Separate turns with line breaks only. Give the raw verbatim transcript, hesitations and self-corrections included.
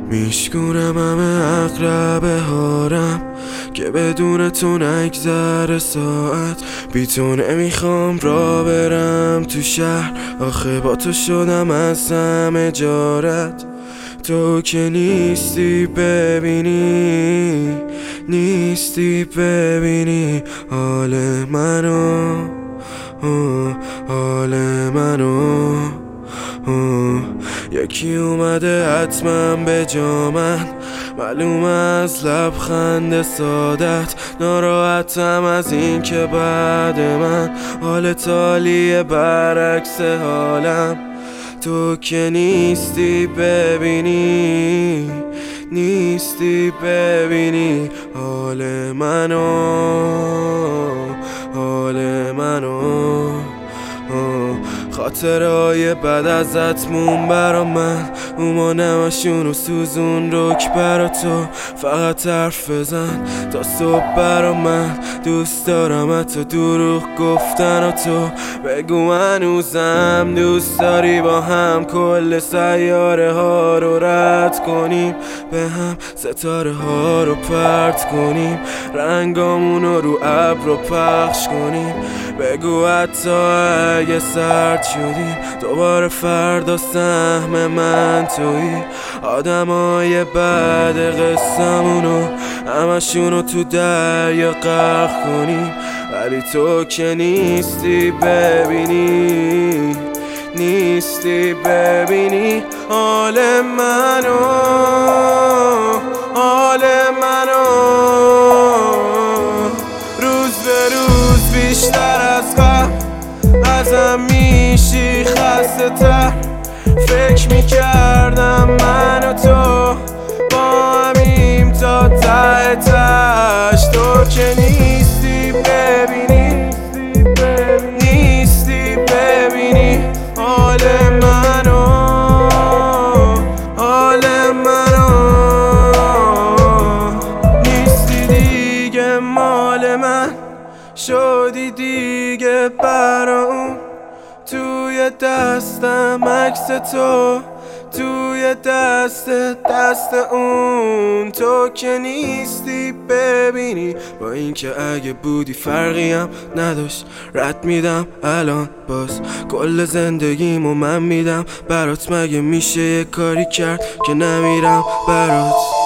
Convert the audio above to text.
میشکونم همه اقربه هارم که بدون تو نگذره ساعت. بی تو نمیخوام را برم تو شهر، آخه با تو شدم از همه جارت. تو که نیستی ببینی، نیستی ببینی حال منو، حال منو. یکی اومده حتما به جا من، معلوم از لبخند سادت. ناراحتم از این که بعد من حال تالیه برعکس حالم. تو که نیستی ببینی، نیستی ببینی حال منو، حال منو. خاطرهای بد ازت مون برا من، اومانمشون و سوزون رک برا تو. فقط حرف بزن تا صبح برا من، دوست دارم حتی دروغ گفتن و تو. بگو هنوزم دوست داری با هم کل سیاره ها رو رد کنیم، به هم ستاره ها رو پرت کنیم، رنگامونو رو ابر رو پخش کنیم. بگو حتی اگه سرد شدیم دوباره فردا سهم من تویی. آدمای بعد قصه‌مونو همشونو تو دریا غرق کنیم، ولی تو که نیستی ببینی، نیستی ببینی حال منو، حال منو. روز به روز بیشتر از قبل ازم میشی خسته تر. فکر میکردم من و تو با همیم تا ته تهش. تو که نیستی ببینی، نیستی ببینی حال منو، حال منو. نیستی دیگه مال من، شدی دیگه برا اون. توی دستم عکس تو، توی دست دست اون. تو که نیستی ببینی، با اینکه اگه بودی فرقی هم نداشت. رد میدم الان باز کل زندگیمو من میدم برات. مگه میشه یه کاری کرد که نمیرم برات؟